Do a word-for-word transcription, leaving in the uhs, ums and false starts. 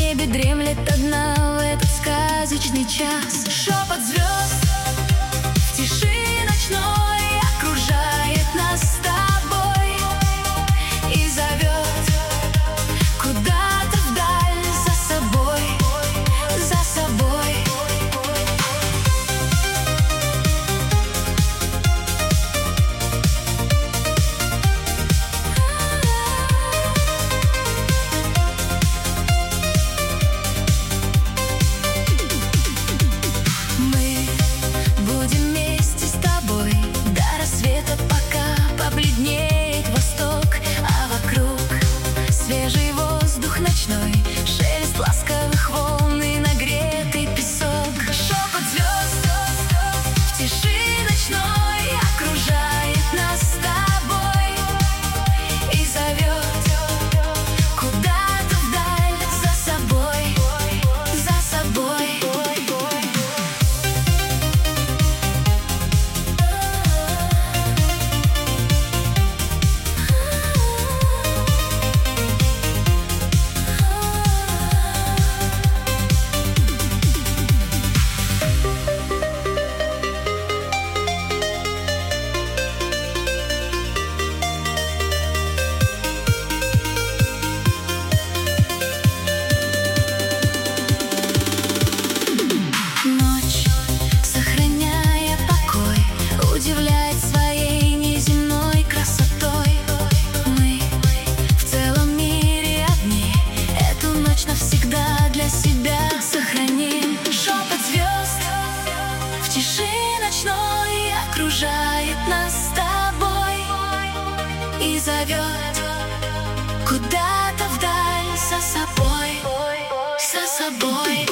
небе дремлет одна в этот сказочный час. Шепот звезд в тиши ночной окружает нас с тобой и зовет куда-то вдаль за собой, за собой. Свежий воздух ночной, шелест ласковых волн и нагретый песок. Шепот звезд в тиши ночной окружает нас с тобой и зовет куда-то вдаль за собой, за собой. Удивляет своей неземной красотой. Мы в целом мире одни, эту ночь навсегда для себя сохраним. Шепот звезд в тиши ночной окружает нас с тобой и зовет куда-то вдаль за собой, за собой.